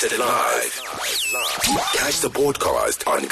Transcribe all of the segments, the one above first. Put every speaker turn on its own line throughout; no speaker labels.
Broadcasted live. Catch the podcast on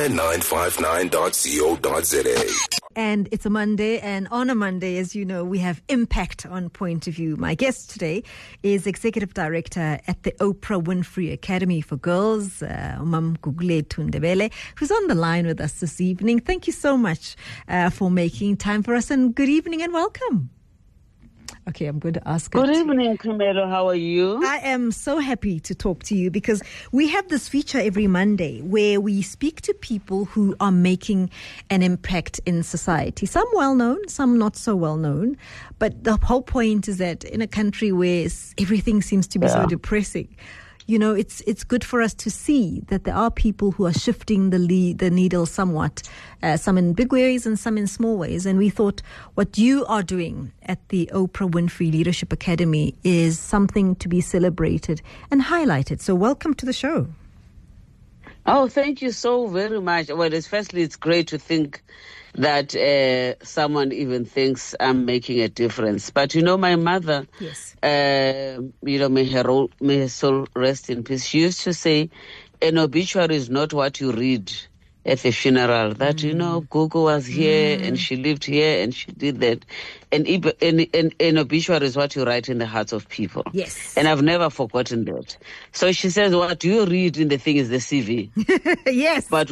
kaya959.co.za.
And it's a Monday, and on a Monday, as you know, we have Impact on Point of View. My guest today is Executive Director at the Oprah Winfrey Academy for Girls, Umamguglethu Ndebele, who's on the line with us this evening. Thank you so much for making time for us, and good evening and welcome. Okay, I'm going to ask her.
Good evening, Khumalo. How are you?
I am so happy to talk to you because we have this feature every Monday where we speak to people who are making an impact in society. Some well-known, some not so well-known. But the whole point is that in a country where everything seems to be so depressing, you know, it's good for us to see that there are people who are shifting the needle somewhat, some in big ways and some in small ways. And we thought what you are doing at the Oprah Winfrey Leadership Academy is something to be celebrated and highlighted. So welcome to the show.
Oh, thank you so very much. Well, firstly, it's great to think that someone even thinks I'm making a difference. But, you know, my mother,
yes,
may her soul rest in peace. She used to say, an obituary is not what you read at the funeral. That, you know, Gogo was here and she lived here and she did that. And an obituary is what you write in the hearts of people.
Yes.
And I've never forgotten that. So she says, what you read in the thing is the CV.
Yes.
But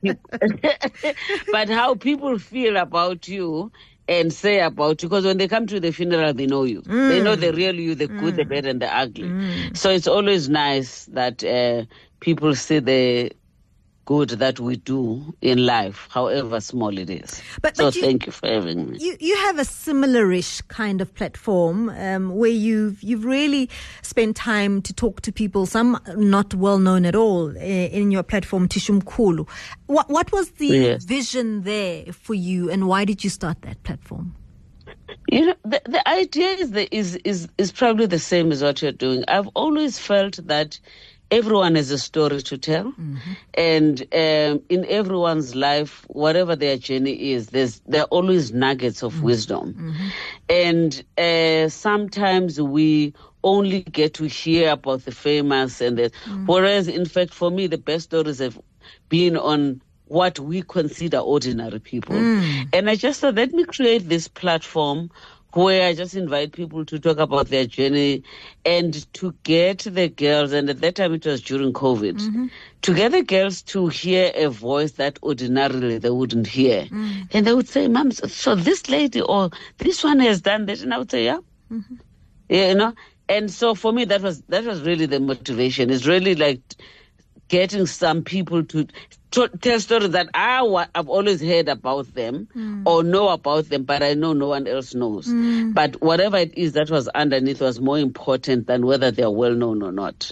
but how people feel about you and say about you, because when they come to the funeral, they know you. They know the real you, the good, the bad, and the ugly. So it's always nice that people see the good that we do in life, however small it is. But thank you for having me.
You have a similar-ish kind of platform where you've really spent time to talk to people, some not well known at all, in your platform, Tishumkulu. What was the vision there for you, and why did you start that platform?
You know, the idea is probably the same as what you're doing. I've always felt that everyone has a story to tell, and in everyone's life, whatever their journey is, there are always nuggets of wisdom. And sometimes we only get to hear about the famous, and whereas, in fact, for me, the best stories have been on what we consider ordinary people. And I just thought, let me create this platform where I just invite people to talk about their journey and to get the girls, and at that time it was during COVID, to get the girls to hear a voice that ordinarily they wouldn't hear. And they would say, Mom, so this lady or this one has done that. And I would say, yeah. Yeah, you know. And so for me, that was really the motivation. It's really like getting some people to tell stories that I've always heard about them or know about them, but I know no one else knows. But whatever it is that was underneath was more important than whether they're well known or not.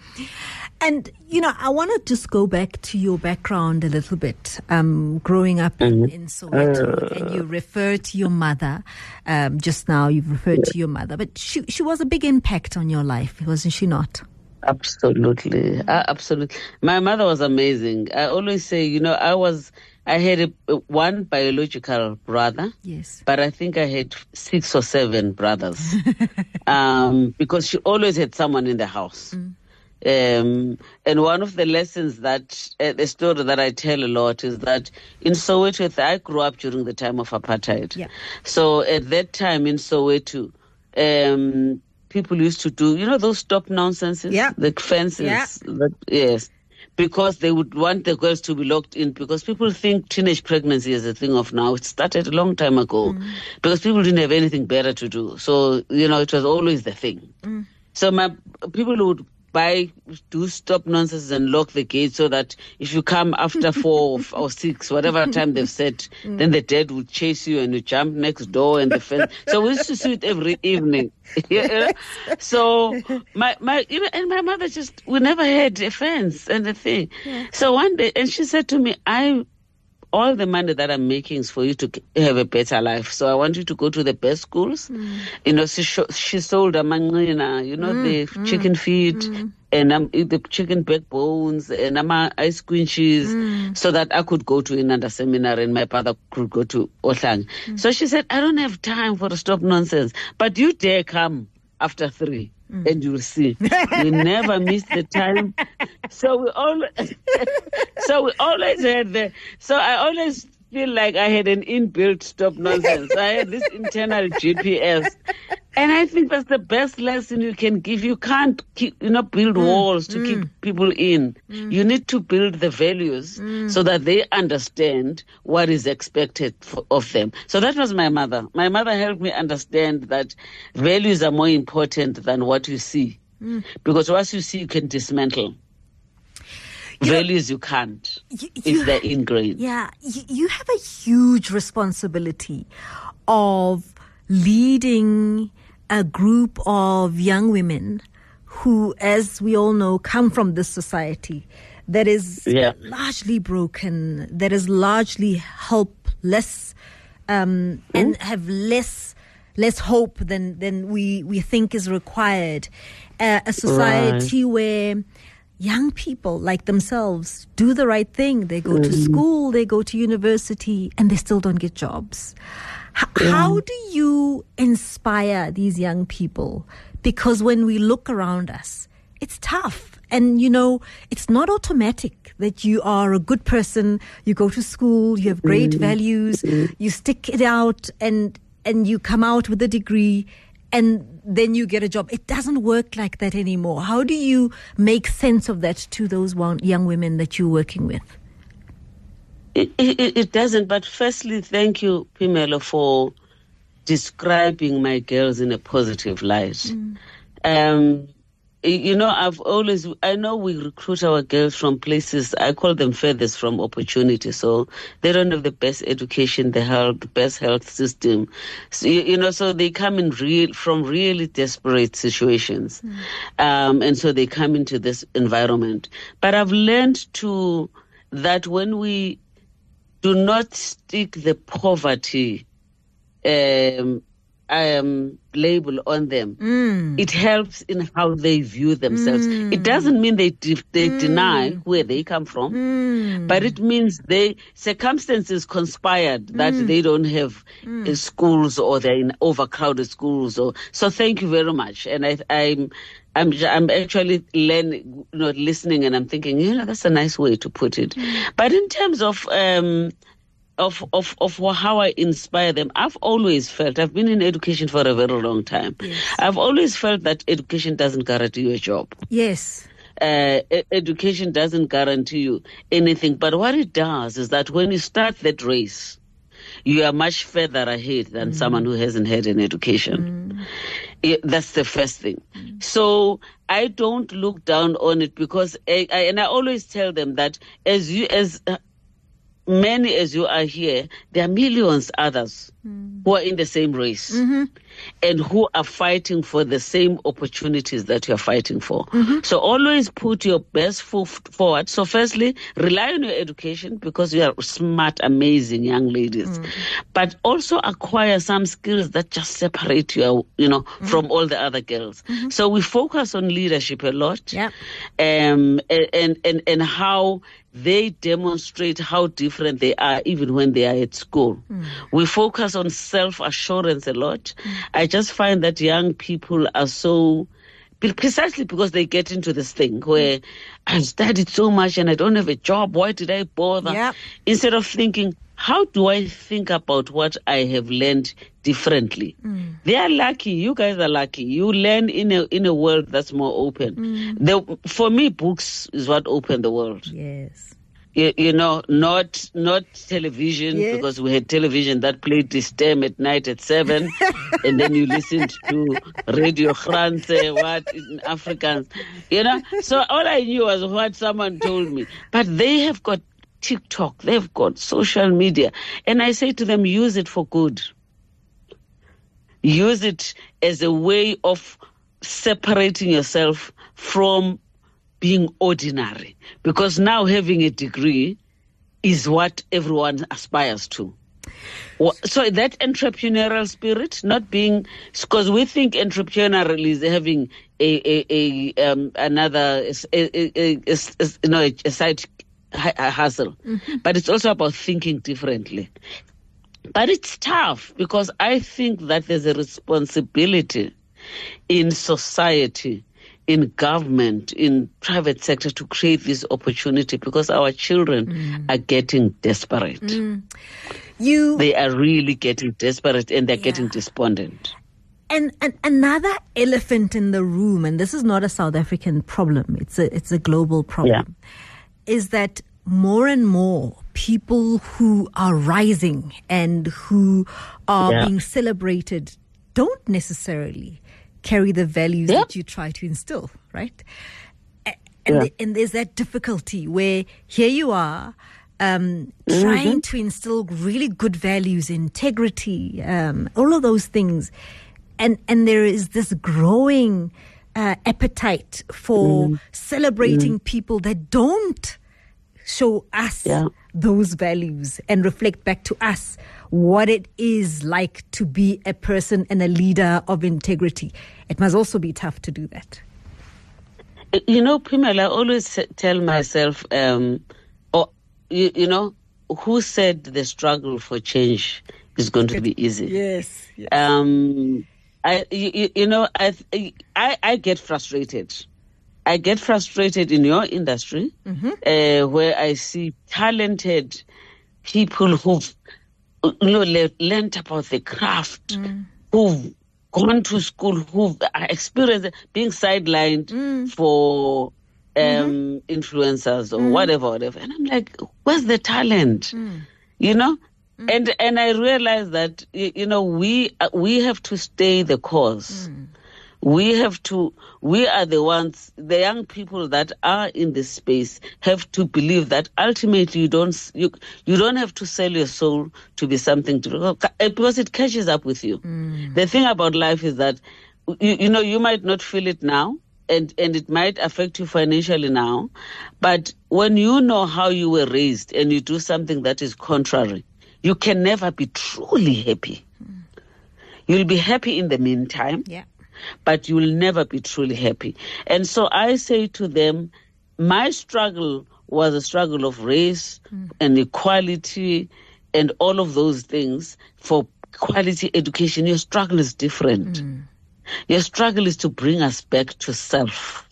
And, you know, I want to just go back to your background a little bit. Growing up in Soweto, and you referred to your mother. Just now you've referred to your mother, but she was a big impact on your life, wasn't she not?
Absolutely. Absolutely. My mother was amazing. I always say, you know, I had one biological brother.
Yes.
But I think I had 6 or 7 brothers. Because she always had someone in the house. And one of the lessons that, the story that I tell a lot is that in Soweto, I grew up during the time of apartheid. Yeah. So at that time in Soweto, people used to do, you know, those stop nonsenses, the fences. Yes, because they would want the girls to be locked in, because people think teenage pregnancy is a thing of now. It started a long time ago because people didn't have anything better to do. So, you know, it was always the thing. So people would do stop nonsense and lock the gate so that if you come after 4 or 6, whatever time they've set, then the dad would chase you and you jump next door and the fence. So we used to see it every evening. So my mother we never had a fence and a thing. So one day, and she said to me, all the money that I'm making is for you to have a better life. So I want you to go to the best schools. You know, she sold a mangina, you know, the chicken feet and the chicken backbones and ice quinches, so that I could go to Inanda Seminary and my father could go to Ohlang. So she said, I don't have time for the stop nonsense, but you dare come after 3. and you'll see. You never miss the time. So we always had so I always feel like I had an inbuilt stop nonsense. I had this internal GPS. And I think that's the best lesson you can give. You can't build walls to keep people in. You need to build the values so that they understand what is expected of them. So that was my mother. My mother helped me understand that values are more important than what you see. Because what you see, you can dismantle. Values you can't if they're ingrained.
Yeah, you have a huge responsibility of leading a group of young women who, as we all know, come from this society that is largely broken, that is largely helpless, and have less hope than we think is required. A society where young people like themselves do the right thing. They go to school, they go to university, and they still don't get jobs. How do you inspire these young people? Because when we look around us, it's tough. And, it's not automatic that you are a good person, you go to school, you have great values, you stick it out and you come out with a degree and then you get a job. It doesn't work like that anymore. How do you make sense of that to those young women that you're working with?
It doesn't. But firstly, thank you, Phemelo, for describing my girls in a positive light. I know we recruit our girls from places, I call them furthest from opportunity. So they don't have the best education, the best health system. So, so they come in from really desperate situations. And so they come into this environment. But I've learned that when we do not stick the poverty label on them, it helps in how they view themselves. It doesn't mean they deny where they come from, but it means circumstances conspired that they don't have schools, or they're in overcrowded schools. So thank you very much. And I'm actually listening, and I'm thinking, that's a nice way to put it. But in terms of how I inspire them, I've always felt, I've been in education for a very long time. Yes. I've always felt that education doesn't guarantee you a job.
Yes.
Education doesn't guarantee you anything. But what it does is that when you start that race, you are much further ahead than someone who hasn't had an education. That's the first thing. So I don't look down on it, because I always tell them that as many as you are here, there are millions others who are in the same race and who are fighting for the same opportunities that you're fighting for. So always put your best foot forward. So firstly, rely on your education, because you are smart, amazing young ladies. But also acquire some skills that just separate you, from all the other girls. So we focus on leadership a lot, and how they demonstrate how different they are even when they are at school. We focus on self-assurance a lot. I just find that young people are so, precisely because they get into this thing where I studied so much and I don't have a job, why did I bother? Instead of thinking, how do I think about what I have learned differently? They are lucky. You guys are lucky. You learn in a world that's more open. For me, books is what opened the world.
Yes.
Not television, because we had television that played this time at night at 7, and then you listened to Radio France, what in Afrikaans, So all I knew was what someone told me. But they have got TikTok, they've got social media, and I say to them, use it for good. Use it as a way of separating yourself from being ordinary, because now having a degree is what everyone aspires to. So that entrepreneurial spirit, not being, because we think entrepreneurial is having a side hustle, but it's also about thinking differently. But it's tough, because I think that there's a responsibility in society, in government, in private sector to create this opportunity, because our children are getting desperate. They are really getting desperate, and they're getting despondent.
And another elephant in the room, and this is not a South African problem, it's a global problem, is that more and more people who are rising and who are being celebrated don't necessarily carry the values that you try to instill, right? And there's that difficulty where here you are trying to instill really good values, integrity, all of those things. And there is this growing appetite for celebrating people that don't show us those values and reflect back to us what it is like to be a person and a leader of integrity. It must also be tough to do that.
You know, Pimela, I always tell myself, who said the struggle for change is going to be easy?
Yes.
I get frustrated. I get frustrated in your industry, where I see talented people who've learned about the craft, who've gone to school, who've experienced being sidelined for influencers or whatever. And I'm like, where's the talent? You know? And I realize that, we have to stay the course. We are the ones, the young people that are in this space have to believe that ultimately you don't have to sell your soul to be something because it catches up with you. The thing about life is that, you might not feel it now, and it might affect you financially now, but when you know how you were raised and you do something that is contrary, you can never be truly happy. You'll be happy in the meantime, but you will never be truly happy. And so I say to them, my struggle was a struggle of race and equality and all of those things for quality education. Your struggle is different. Your struggle is to bring us back to self.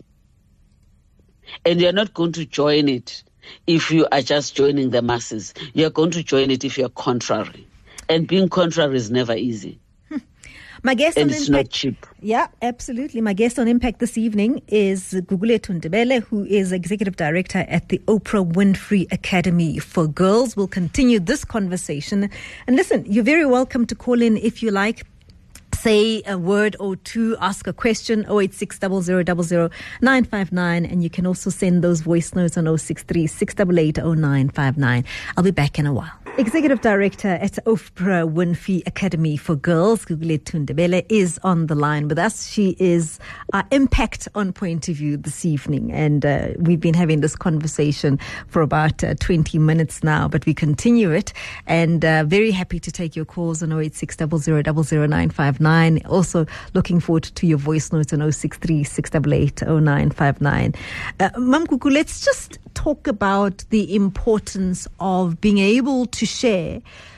And you're not going to join it if you are just joining the masses. You're going to join it if you're contrary. And being contrary is never easy.
My guest
and
on
it's
Impact,
not cheap.
Yeah, absolutely. My guest on Impact this evening is Gugulethu Ndebele, who is Executive Director at the Oprah Winfrey Academy for Girls. We'll continue this conversation. And listen, you're very welcome to call in if you like. Say a word or two, ask a question, 086 0000 959, and you can also send those voice notes on 063 688 0959. I'll be back in a while. Executive Director at Oprah Winfrey Academy for Girls, Gugulethu Ndebele, is on the line with us. She is our Impact on Point of View this evening, and we've been having this conversation for about 20 minutes now, but we continue it, and very happy to take your calls on 086 0000 959. Also looking forward to your voice notes on 063 688 0959. Mam Gugu, let's just talk about the importance of being able to share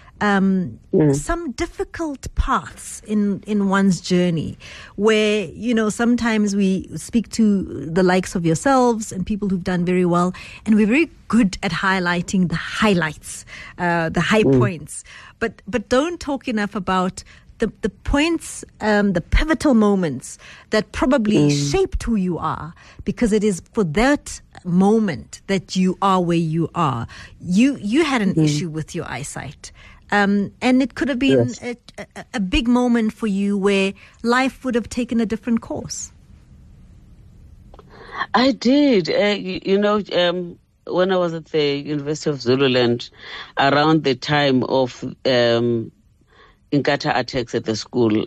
some difficult paths in one's journey, where, sometimes we speak to the likes of yourselves and people who've done very well, and we're very good at highlighting the highlights, the high points, but don't talk enough about the points, the pivotal moments that probably shaped who you are, because it is for that moment that you are where you are. You had an issue with your eyesight, and it could have been a big moment for you where life would have taken a different course.
I did. When I was at the University of Zululand, around the time of Inkatha attacks at the school,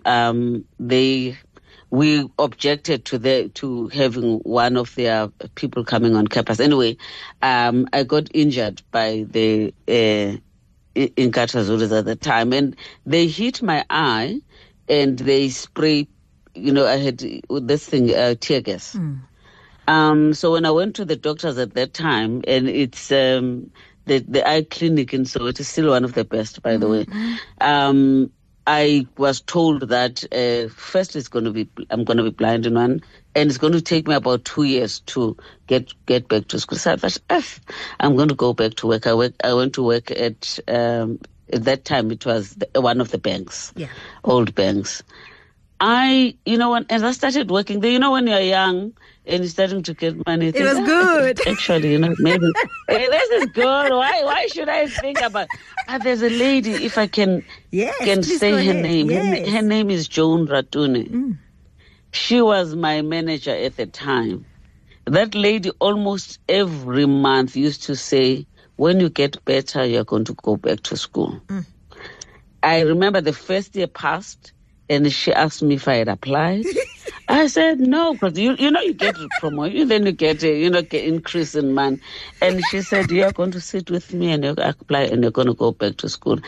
we objected to having one of their people coming on campus. Anyway, I got injured by the Inkatha Zulus at the time, and they hit my eye, and they sprayed. I had this thing, tear gas. So when I went to the doctors at that time, and it's the eye clinic, and so it is still one of the best, by the way. I was told that first I'm going to be blind in one, and it's going to take me about 2 years to get back to school. So I thought, I'm going to go back to work. I went to work at that time it was one of the banks, old banks. As I started working there, when you're young and you're starting to get money,
it was good.
Actually, maybe this is good. Why should I think about? There's a lady, if I can say her name.
Yes.
Her name is Joan Ratune. She was my manager at the time. That lady almost every month used to say, when you get better, you're going to go back to school. I remember the first year passed, and she asked me if I had applied. I said no, because you get a promotion, then you get get increase in money. And she said, you're going to sit with me and you apply and you're going to go back to school.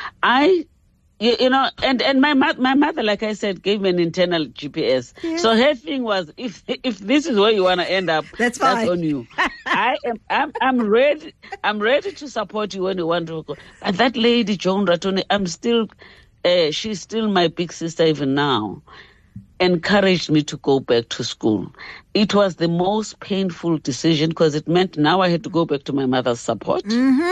And my mother, like I said, gave me an internal GPS. Yeah. So her thing was, if this is where you want to end up, that's on you. I'm ready to support you when you want to go. But that lady, Joan Ratone, she's still my big sister even now, encouraged me to go back to school. It was the most painful decision because it meant now I had to go back to my mother's support.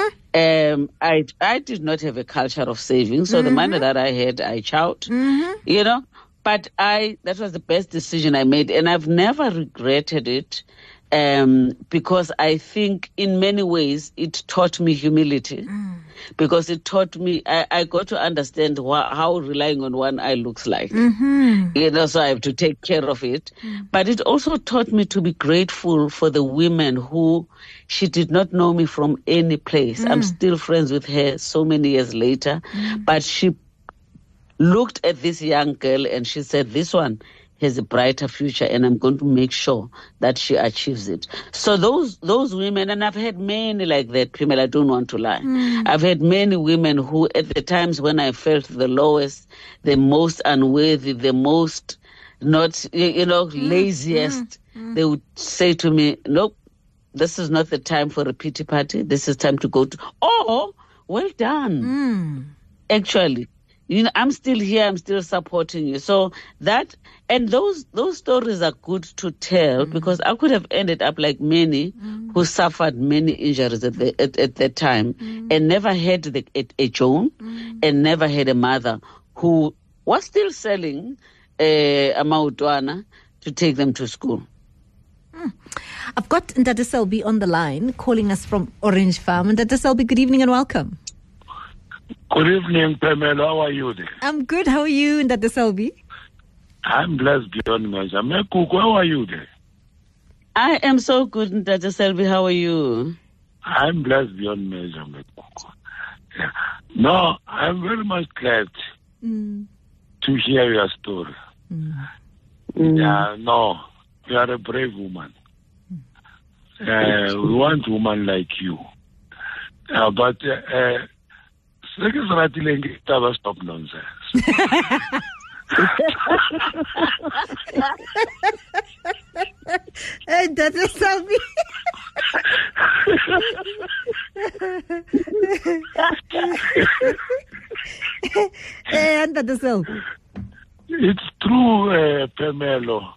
I did not have a culture of saving, so the money that I had, I chowed, But that was the best decision I made, and I've never regretted it. Because I think in many ways it taught me humility, because it taught me, I got to understand how relying on one eye looks like, so I have to take care of it. But it also taught me to be grateful for the women who, she did not know me from any place. I'm still friends with her so many years later, but she looked at this young girl and she said, this one has a brighter future, and I'm going to make sure that she achieves it. So those women, and I've had many like that, Pamela, I don't want to lie. I've had many women who, at the times when I felt the lowest, the most unworthy, the most not, laziest, they would say to me, nope, this is not the time for a pity party. This is time to go to, well done. Actually. I'm still here. I'm still supporting you. So that, and those stories are good to tell, because I could have ended up like many who suffered many injuries at that time and never had a Joan and never had a mother who was still selling a mautwana to take them to school.
I've got Ndata Selby on the line calling us from Orange Farm. Ndata Selby, good evening and welcome.
Good evening, Pamela. How are you there?
I'm good. How are you, Ndata Selby?
I'm blessed beyond measure. Mekuku, how are you there?
I am so good, Ndata Selby. How are you?
I'm blessed beyond measure, Mekuku. Yeah. No, I'm very much glad to hear your story. Yeah, no, you are a brave woman. We want a woman like you. But stop nonsense.
That is Selby. And that is Selby.
It's true, Pamela.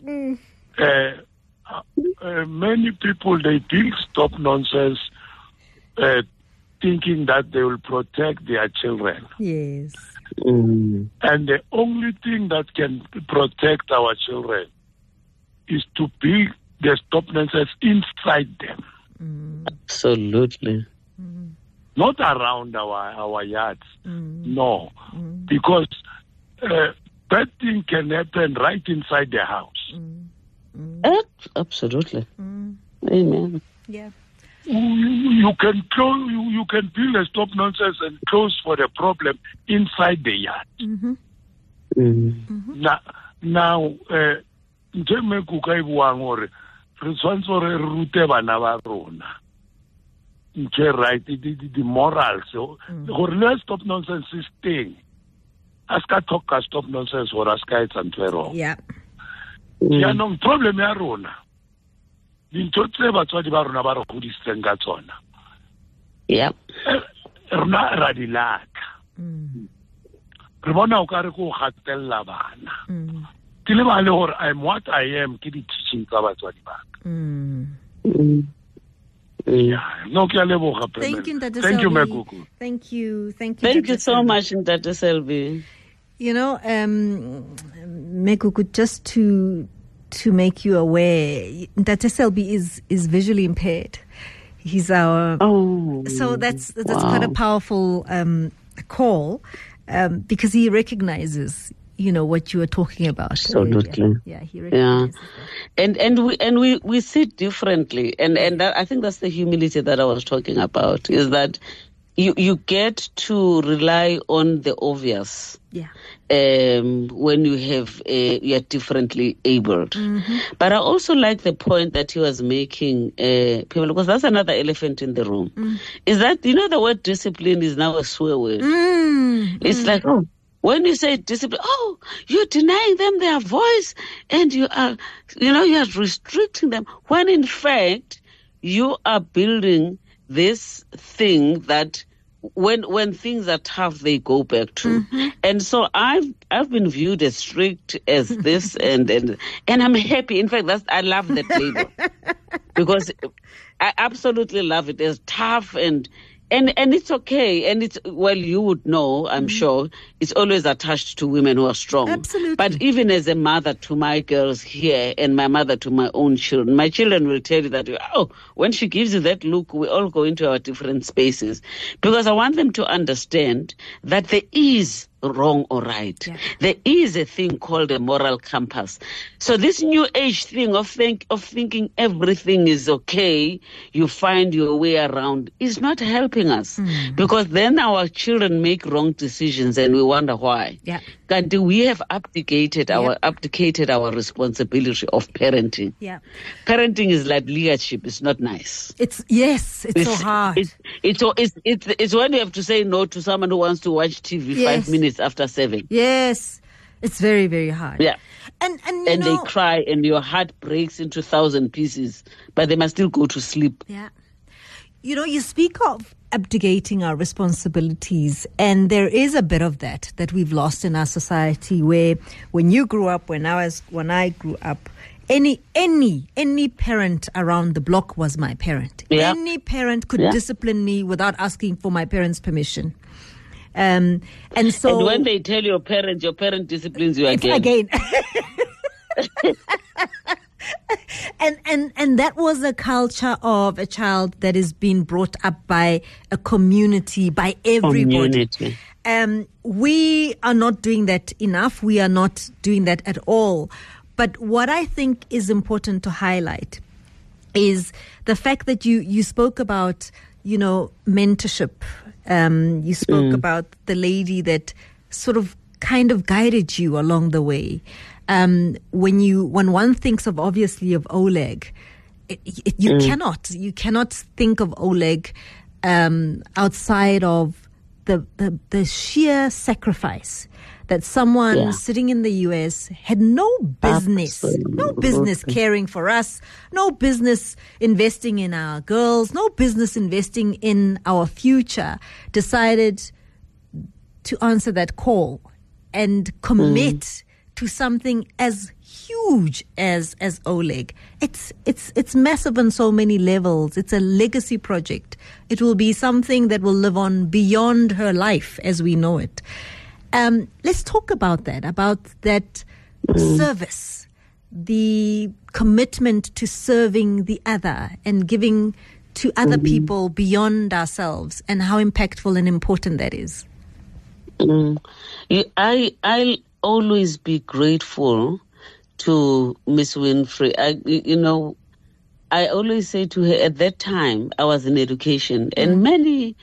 Many people, they build stop nonsense thinking that they will protect their children.
Yes.
And the only thing that can protect our children is to build the stop nonsense inside them.
Absolutely.
Not around our yards. No. Because bad thing can happen right inside the house.
Absolutely. Amen.
Yeah.
You can close. You can build a stop nonsense and close for the problem inside the yard. Now, right, the morals. So, stop nonsense is thing. Aska talk stop nonsense or aska it's unfair.
Yeah.
Yeah, no problem. Yarona. Dintotse batswadi ba rona ba re godisitseng ka tsona.
Yeah.
Rona ra di laka. re bona o ka re go gatella bana ke le ba le gore I'm what I am ke di teaching tsa batswadi ba ka no ke a leboga
Thank you, Ntate
thank you
Selby.
Mekuku
Thank you
Thank
Ntate
you so
Selby.
much, Ntate Selby.
You know, Mekuku, just to make you aware, Ntate Selby is visually impaired. He's our so that's quite a powerful call because he recognizes, you know, what you are talking about.
Absolutely.
Yeah, he recognizes that.
And we see differently, and that, I think that's the humility that I was talking about, is that you get to rely on the obvious.
Yeah.
When you have you're differently abled. But I also like the point that he was making, people, because that's another elephant in the room, is that, you know, the word discipline is now a swear word. It's like, when you say discipline, you're denying them their voice and you are restricting them, when in fact you are building this thing that when things are tough, they go back to. And so I've been viewed as strict as this, and I'm happy. In fact, I love that label because I absolutely love it. As tough and it's okay. And it's, well, you would know, I'm sure, it's always attached to women who are strong.
Absolutely.
But even as a mother to my girls here and my mother to my own children, my children will tell you that, when she gives you that look, we all go into our different spaces. Because I want them to understand that there is wrong or right. Yeah. There is a thing called a moral compass. So this new age thing of thinking everything is okay, you find your way around, is not helping us. Because then our children make wrong decisions and we wonder why.
Yeah.
And we have abdicated our responsibility of parenting.
Yeah.
Parenting is like leadership. It's not nice.
It's so hard.
It's when you have to say no to someone who wants to watch TV 5 minutes after 7.
Yes. It's very, very hard.
Yeah.
And
they cry and your heart breaks into 1,000 pieces, but they must still go to sleep.
Yeah. You know, you speak of abdicating our responsibilities, and there is a bit of that we've lost in our society, where when you grew up, when I grew up, any parent around the block was my parent.
Yeah.
Any parent could discipline me without asking for my parents' permission. And
when they tell your parent disciplines you again.
And that was a culture of a child that is being brought up by a community, by everybody. We are not doing that enough. We are not doing that at all. But what I think is important to highlight is the fact that you spoke about, you know, mentorship. You spoke about the lady that sort of kind of guided you along the way. When one thinks of Oleg, you cannot think of Oleg outside of the sheer sacrifice that someone sitting in the US had no business caring for us, no business investing in our girls, no business investing in our future, decided to answer that call and commit to something as huge as Oleg. It's massive on so many levels. It's a legacy project. It will be something that will live on beyond her life as we know it. Let's talk about that service, the commitment to serving the other and giving to other people beyond ourselves, and how impactful and important that is.
I'll always be grateful to Miss Winfrey. I always say to her, at that time I was in education, and many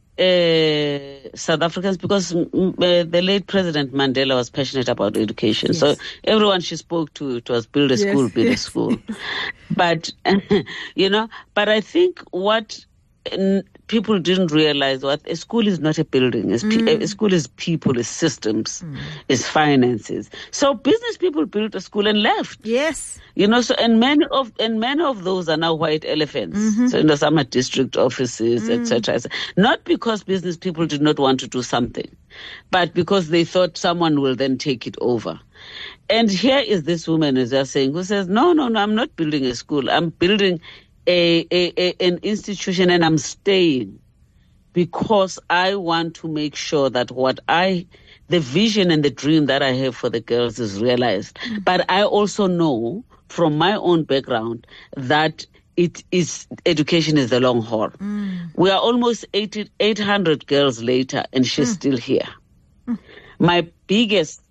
South Africans, because the late President Mandela was passionate about education. Yes. So everyone she spoke to, it was build a school, build a school. But, but I think what people didn't realize what a school is not a building. A school is people, is systems, is finances. So business people built a school and left.
Yes.
So and many of those are now white elephants. So some are district offices, etc. Not because business people did not want to do something, but because they thought someone will then take it over. And here is this woman, as they're saying, who says, no, I'm not building a school. I'm building an institution, and I'm staying because I want to make sure that the vision and the dream that I have for the girls is realized. But I also know from my own background that education is the long haul. We are almost 800 girls later, and she's still here. My biggest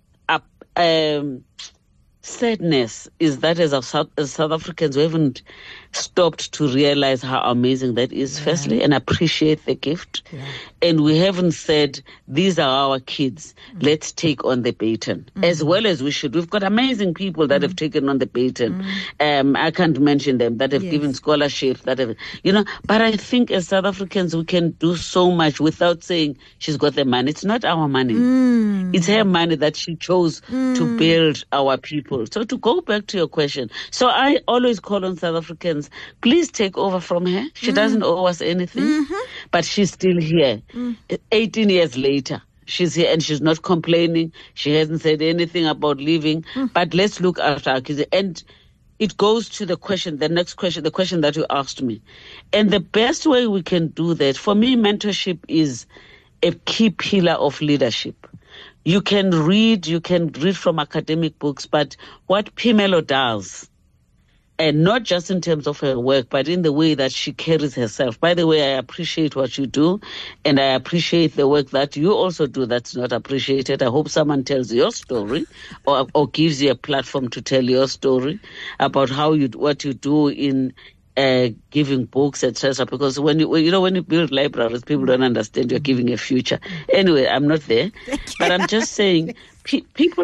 sadness is that as South Africans, we haven't stopped to realize how amazing that is, firstly, and appreciate the gift. And we haven't said, these are our kids, let's take on the baton, as well as we should. We've got amazing people that have taken on the baton. I can't mention them, that have given scholarships, that have, but I think as South Africans, we can do so much without saying she's got the money. It's not our money. It's her money that she chose to build our people. So to go back to your question, so I always call on South Africans, please take over from her. She doesn't owe us anything, but she's still here. 18 years later, she's here and she's not complaining. She hasn't said anything about leaving, but let's look after our kids. And it goes to the question, the next question, the question that you asked me. And the best way we can do that, for me, mentorship is a key pillar of leadership. You can read from academic books, but what Phemelo does, and not just in terms of her work, but in the way that she carries herself. By the way, I appreciate what you do, and I appreciate the work that you also do that's not appreciated. I hope someone tells your story or gives you a platform to tell your story about what you do in giving books, etc. Because when you build libraries, people don't understand you're giving a future. Anyway, I'm not there, but I'm just saying people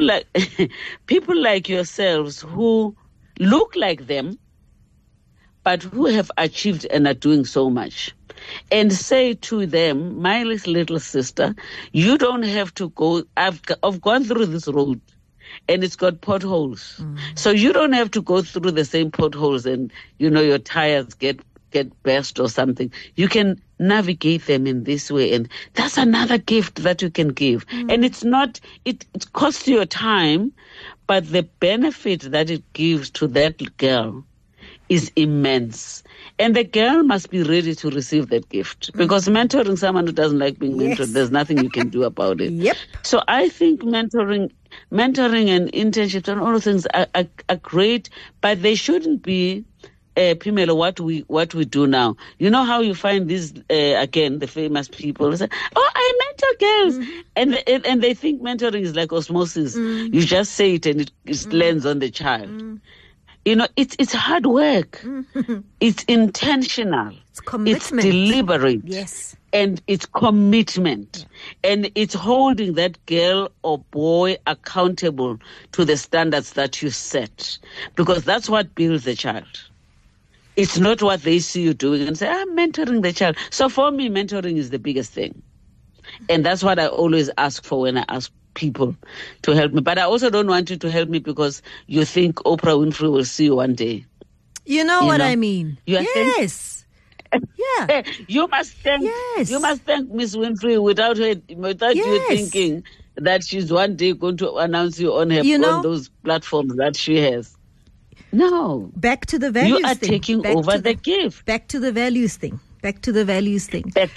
like yourselves who look like them, but who have achieved and are doing so much. And say to them, my little sister, you don't have to go. I've gone through this road, and it's got potholes. So you don't have to go through the same potholes and, your tires get burst or something. You can navigate them in this way. And that's another gift that you can give. And it's not, it costs you time, but the benefit that it gives to that girl is immense. And the girl must be ready to receive that gift, because mentoring someone who doesn't like being mentored, there's nothing you can do about it. So I think mentoring and internships and all those things are great, but they shouldn't be Phemelo, what we do now. You know how you find these again, the famous people say, "Oh, I mentor girls," and they think mentoring is like osmosis. You just say it and it lands on the child. It's hard work. It's intentional. It's commitment. It's deliberate.
Yes.
And it's commitment. And it's holding that girl or boy accountable to the standards that you set. Because that's what builds the child. It's not what they see you doing and say, I'm mentoring the child. So for me, mentoring is the biggest thing. And that's what I always ask for when I ask people to help me. But I also don't want you to help me because you think Oprah Winfrey will see you one day.
You know what I mean?
Yes.
Yeah.
You must thank Miss Winfrey without you thinking that she's one day going to announce you on on those platforms that she has. No.
Back to the values thing.
You are taking over the gift.
Back to the values thing. Back to the values.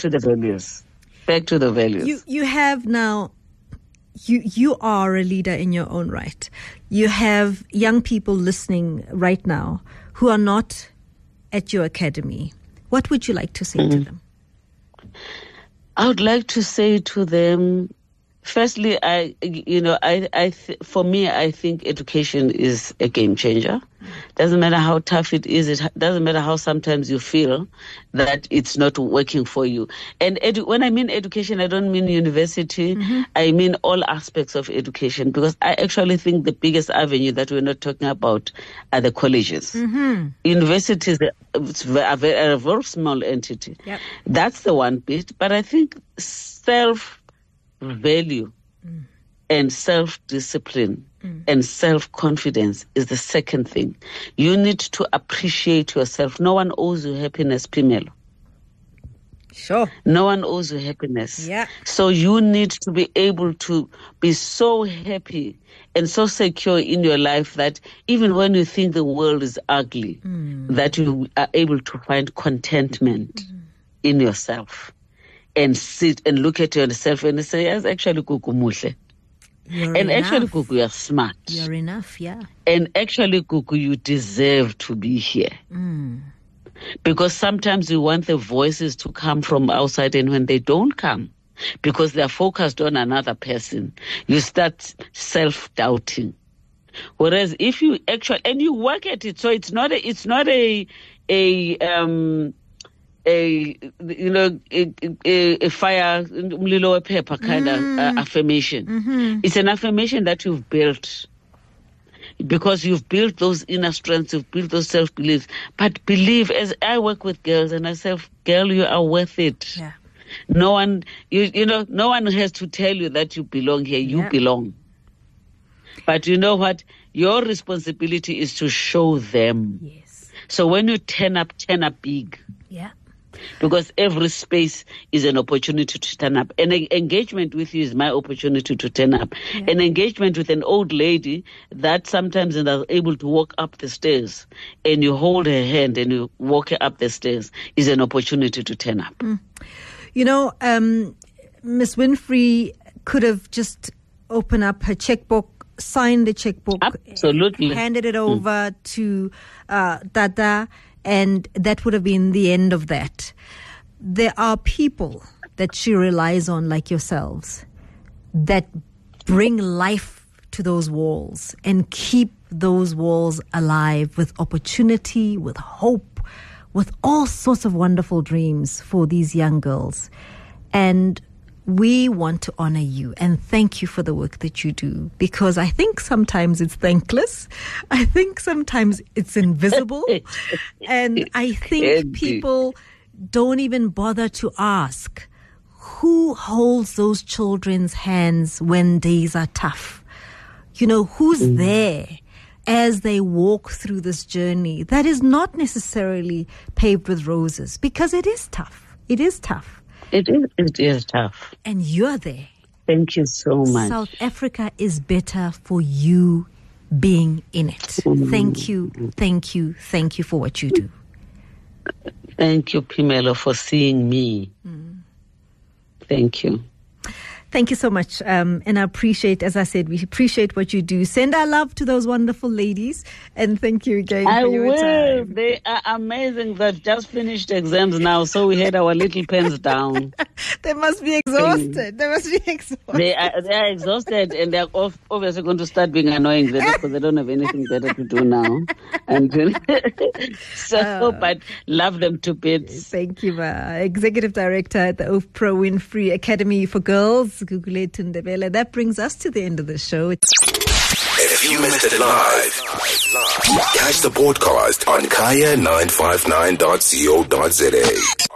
You have now, you are a leader in your own right. You have young people listening right now who are not at your academy. What would you like to say to them?
I would like to say to them, firstly, for me, I think education is a game changer. Doesn't matter how tough it is. It doesn't matter how sometimes you feel that it's not working for you. And when I mean education, I don't mean university. I mean all aspects of education, because I actually think the biggest avenue that we're not talking about are the colleges. Universities are a very small entity.
Yep.
That's the one bit. But I think self-value and self-discipline and self-confidence is the second thing. You need to appreciate yourself. No one owes you happiness, Phemelo.
Sure.
No one owes you happiness.
Yeah.
So you need to be able to be so happy and so secure in your life that even when you think the world is ugly, that you are able to find contentment in yourself and sit and look at yourself and say, yes, actually, Gugu Muhle. And actually, Gugu, you're smart.
You're enough, yeah.
And actually, Gugu, you deserve to be here. Because sometimes you want the voices to come from outside, and when they don't come, because they're focused on another person, you start self-doubting. Whereas if you actually, and you work at it, so it's not a fire umlilo paper kind of affirmation. It's an affirmation that you've built, because you've built those inner strengths, you've built those self-beliefs. But believe, as I work with girls and I say, girl, you are worth it.
Yeah.
No one, no one has to tell you that you belong here. You belong. But you know what? Your responsibility is to show them.
Yes.
So when you turn up big.
Yeah.
Because every space is an opportunity to turn up. An engagement with you is my opportunity to turn up. Yeah. An engagement with an old lady that sometimes is able to walk up the stairs, and you hold her hand and you walk her up the stairs, is an opportunity to turn up.
You know, Miss Winfrey could have just opened up her checkbook, signed the checkbook,
absolutely,
handed it over to Dada, and that would have been the end of that. There are people that she relies on, like yourselves, that bring life to those walls and keep those walls alive with opportunity, with hope, with all sorts of wonderful dreams for these young girls. And we want to honor you and thank you for the work that you do, because I think sometimes it's thankless. I think sometimes it's invisible. And I think people don't even bother to ask, who holds those children's hands when days are tough? You know, who's there as they walk through this journey that is not necessarily paved with roses? Because it is tough. It is tough.
It is tough.
And you're there.
Thank you so much.
South Africa is better for you being in it. Thank you for what you do.
Thank you, Phemelo, for seeing me. Thank you.
Thank you so much. And I appreciate, as I said, we appreciate what you do. Send our love to those wonderful ladies. And thank you again for your time.
They are amazing. They've just finished exams now, so we had our little pens down.
They must be exhausted. They
are exhausted, and they're obviously going to start being annoying because they don't have anything better to do now. And but love them to bits.
Thank you, Ma. Executive Director at the Oprah Winfrey Academy for Girls, Gugulethu Ndebele. That brings us to the end of the show.
If you missed it live, catch the podcast on kaya959.co.za.